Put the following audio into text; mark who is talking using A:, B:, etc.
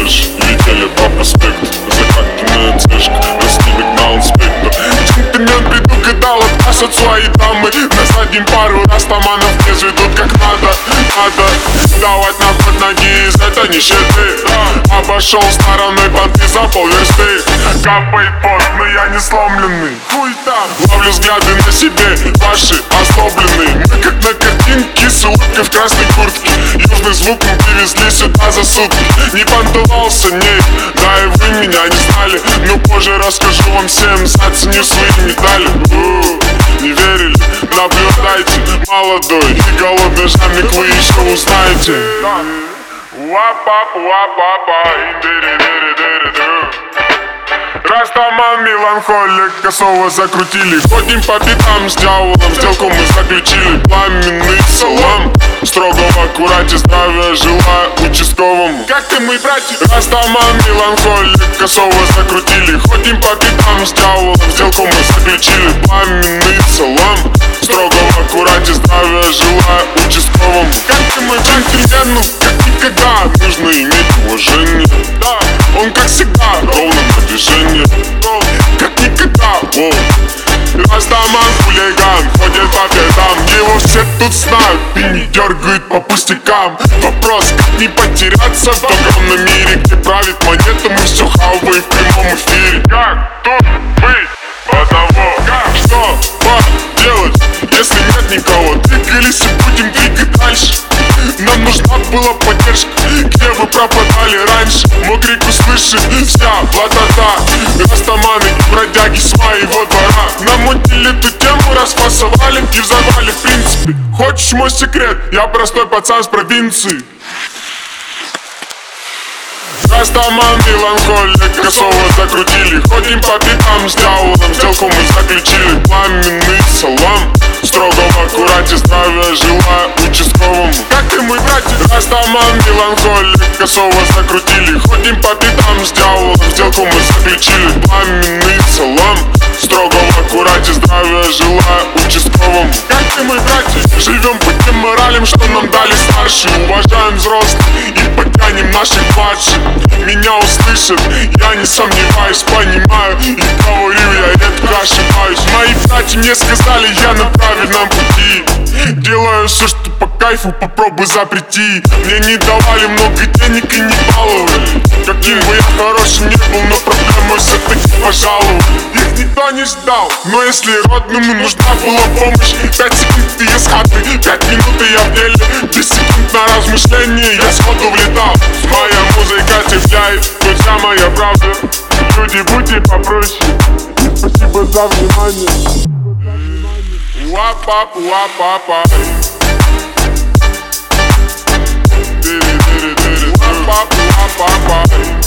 A: слышь, летели по проспекту, закатанная цешка, нас не догнал инспектор. Джентльмен предугадал отказ от своей дамы. На заднем пару растаманов не ведут как надо. Давать на ход ноги из этой нищеты. Обошел стороной понты за полверсты. Капает пот, но я не сломленный. Хуй там. Ловлю взгляды на себе, ваши озлобленные. Мы как на картинке с улыбкой в красной куртке. Южный звук мы привезли сюда за сутки. Не понтовался, нет, да и вы меня не знали. Но позже расскажу вам всем, заценю свои медали. Не верили? Наблюдайте, молодой и голодный жамик, вы еще узнаете. Растаман, меланхолик, косово закрутили. Ходим по пятам с дьяволом, сделку мы заключили. Пламенный салам, строго в аккурате, здравия желаю участковому. Как ты, мой братик? Растаман, меланхолик, косово закрутили. Ходим по пятам с дьяволом, сделку мы заключили. Пламенный салам, строго в аккурате, здравия желаю участковому. Как ты, мой джентльмену, как никогда нужно иметь уважение. Да, он как всегда ровно на движение. Как никогда, Растаман хулиган, ходит по пятам. Его все тут знают и не дергают по пустякам. Вопрос, как не потеряться в огромном мире, где правит монета, мы все хаваем в прямом эфире. Как тут быть одного? Что поделать, если нет никого? Двигались и будем двигать дальше. Нам нужна была поддержка, где вы пропадали раньше. Мог реку слышит вся блатота. Растаманы и бродяги с моего двора намутили эту тему, расфасовали и взорвали в принципе. Хочешь мой секрет? Я простой пацан с провинции. Растаман, меланхолик, косово закрутили. Ходим по пятам с дьяволом, сделку мы заключили. Пламенный салам, строго в аккурате, здравия желаю участковому. Как ты, мой братик? Растаман, меланхолик, косово закрутили. Ходим по пятам с дьяволом, сделку мы заключили. Пламенный салам, строго в аккурате, здравия желаю участковому. Как ты, мой братик? Живем по тем моралям, что нам дали старшие. Уважаем взрослых и потянем наших младших. Меня услышат, я не сомневаюсь, понимаю и говорю, я редко ошибаюсь. Мои братья мне сказали, я на правильном пути. Делаю все, что по кайфу, попробуй запрети. Мне не давали много денег и не баловали. Каким бы я хорошим не был, но проблемой все-таки пожалуй. Их никто не ждал, но если родному нужна была помощь, 5 секунд и из хаты, 5 минут и я в деле. 10 секунд на размышление, я сходу влетал. Моя музыка цепляет, но вся моя правда. Люди, будьте попроще. Спасибо за внимание. Уа-пап, уа-папа. Уа-пап, уа-папа.